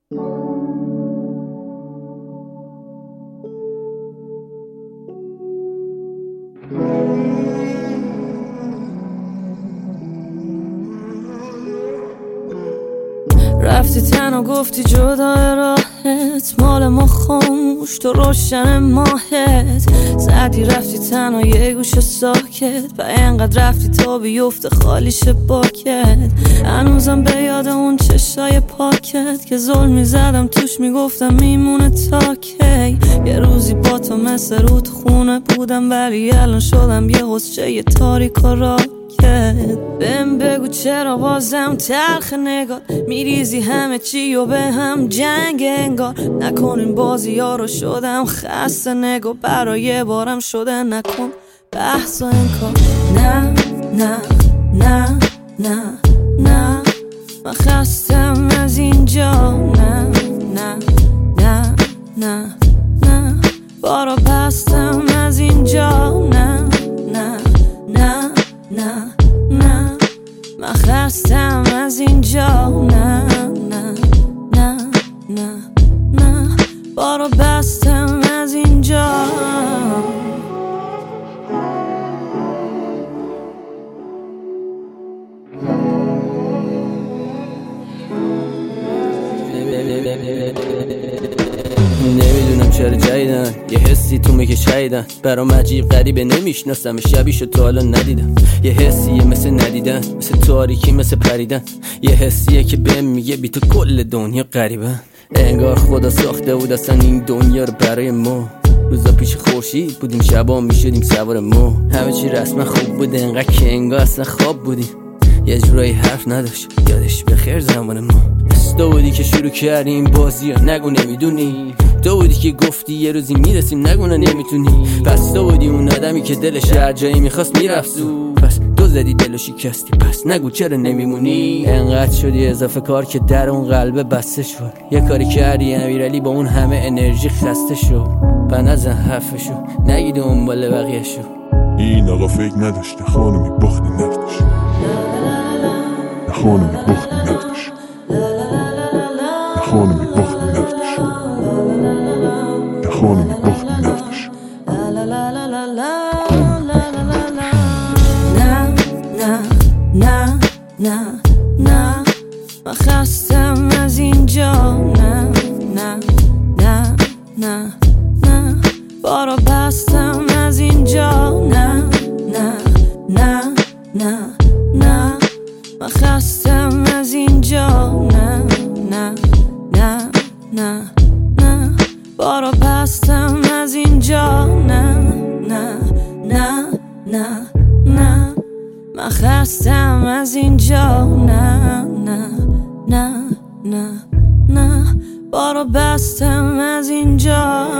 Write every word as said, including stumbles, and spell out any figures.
رفتی تنها گفتی جدا راهت، مال ما خاموش تو روشن ماهت. زدی رفتی تنها یه گوش ساکت، و اینقدر رفتی تا بیفته خالیش باکت. هنوزم به یاد اون چشای پاکت که ظلمی زدم توش، میگفتم میمونه تا کی. یه روزی با تو مثل رو تو خونه بودم، ولی الان شدم یه حسچه یه تاریک و راکت. بهم بگو چرا بازم تلخ نگاه، میریزی همه چی و به هم جنگ انگار. نکنین بازی ها رو شدم خسته، نگاه برای بارم شده نکن بحث و انکار. نه نه نه نه نه من خستم از اینجا. نه نه نه نه نه بارا بستم از اینجا. نه نه نه نه نه من خستم از اینجا. نه نه نه نه نه بارو بستم از اینجا. نمیدونم چرا جدیدن یه حسی تو میگه شایدن، برام عجیب غریبه نمیشناسم شبیشو تا حالا ندیدم. یه حسیه مثل ندیدن، مثل تاریکی، مثل پریدن. یه حسیه که بهم میگه بی تو کل دنیا غریبن. انگار خدا ساخته بود اصلا این دنیا رو برای ما. روزا پیش خورشید بودیم، شبا میشدیم سوار ما. همه چی رسما خوب بود، انقدر که انگار اصلا خواب بودیم. یه جورایی حرف نداشت، یادش بخیر زمان ما. تو بودی که شروع کردیم بازی ها، نگو نمیدونی. تو بودی که گفتی یه روزی میرسیم، نگو نمیتونی. پس تو بودی اون آدمی که دلش هر جایی میخواست میرفت زود. پس تو زدی دلو شکستی، پس نگو چرا نمیمونی. انقدر شدی اضافه کار که در اون قلبه بسته شد. یه کاری کردی امیرعلی با اون همه انرژی خسته شد. و نزن حرفشو، نگی دنبال بقیه شو. این آقا فکر نداشته خانمی بختی نفتش، خانمی بختی نفتش، خانمی بختی نفتش، خانمی بختی نفتش. نه نه نه نه نه من خستم از اینجا. نه نه نه نه نه بارو بستم از اینجا. نه نه نه نه نه من خستم از اینجا. نه نه نه نه نه بارو بستم از اینجا. نه نه نه نه نه من خستم از اینجا. نه نه نه نه نه بارو بستم از اینجا.